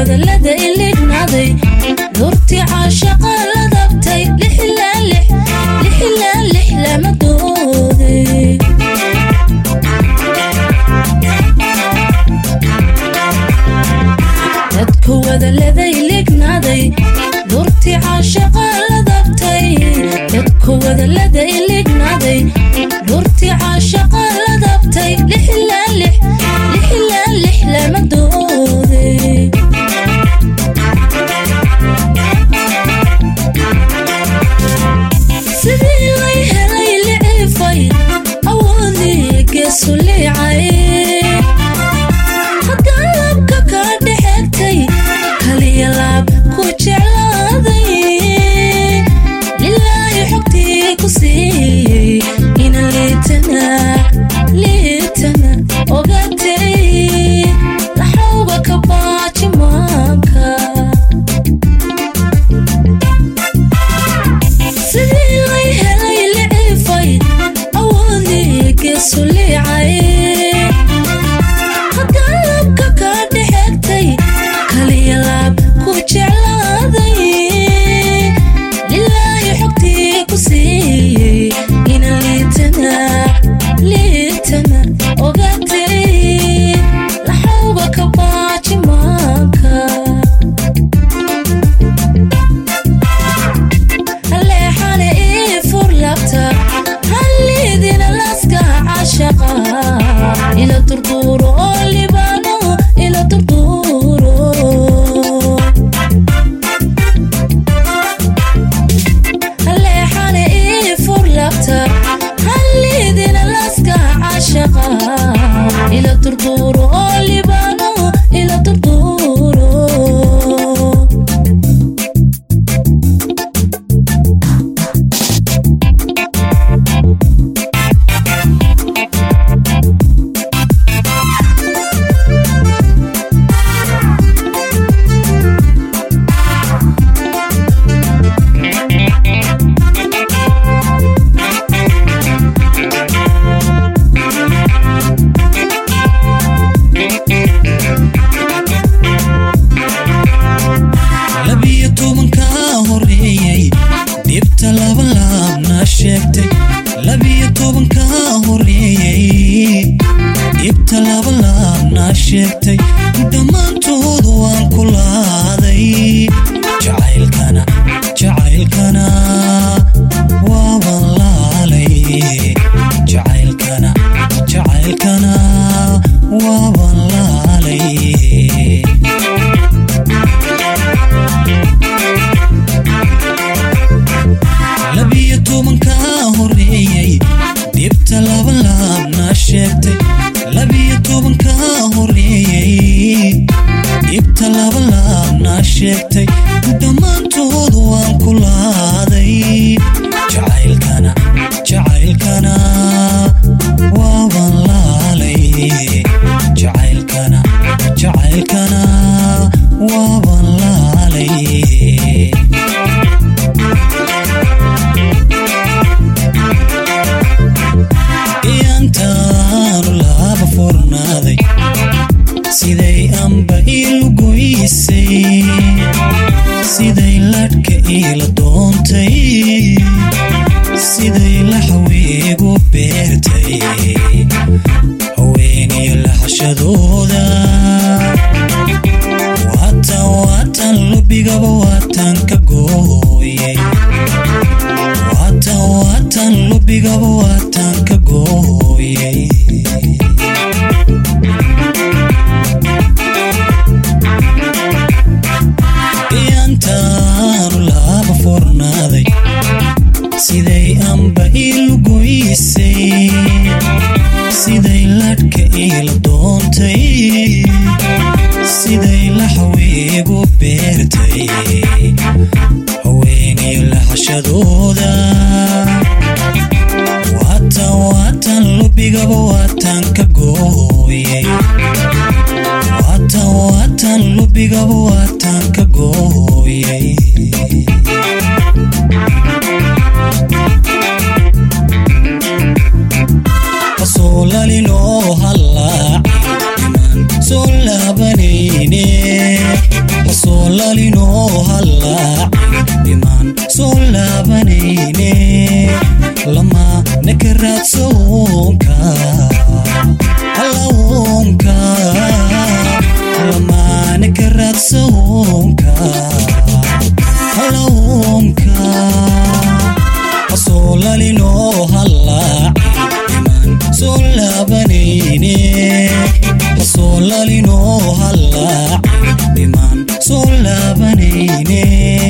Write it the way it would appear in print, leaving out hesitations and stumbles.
wadallada ilignaday durti caashaqa la dabtay lix lama dooday dadku wadallada ilignaday durti caashaqa la dabtay dadku wadallada ilignaday durti caashaqa la dabtay lix lama dooday sidii lay helay licifay awoodii geesu liicay haddaan laabka ka dhexegtay kaliya laab ku jeclaaday lilaahi xogtii ku siiyey ina liitana ogaatay laxawga ka baajimaanka sidii lay helay licifay awoodii geesu liicay haddaan laabka ka dhexegtay kaliya laab ku jeclaaday lilaahi xogtii ku siiyey ina liitana ogaatay laxawga ka baajimaanka haleexane ii furlabta halliidina laska caashaqa ila durduuro oo libaano ila durduuro haleexane ii furlabta halliidina laska caashaqa ila durduuro oo libaano ila durduuro sheegtay dhammaantood waan ku laaday jacaylkana waaban laalay jacaylkana waaban laalay labiyo tobanka horeeyay dibta laba laabna sheegtay labiyo tobanka horeeyay dibta laba laabna sheegtay dhammaantood waan ku laaday jacaylkana waaban laalay jacaylkana waaban laalay siday amba ilu goysay siday ladhka ila doontay siday laxaweegu beertay haweeniyo laxashadooda waatan lubigaba waatan ka gooyey waatan lubigaba waatan ka gooyey siday amba ilu goysay siday ladhka ila doontay siday laxaweegu beertay haweeniyo laxashadooda waatan lubigaba waatan ka gooyey waatan lubigaba waatan ka gooyey solalino hallaaci iman soo laabanayne solabanayne solalino halla biman solabanayne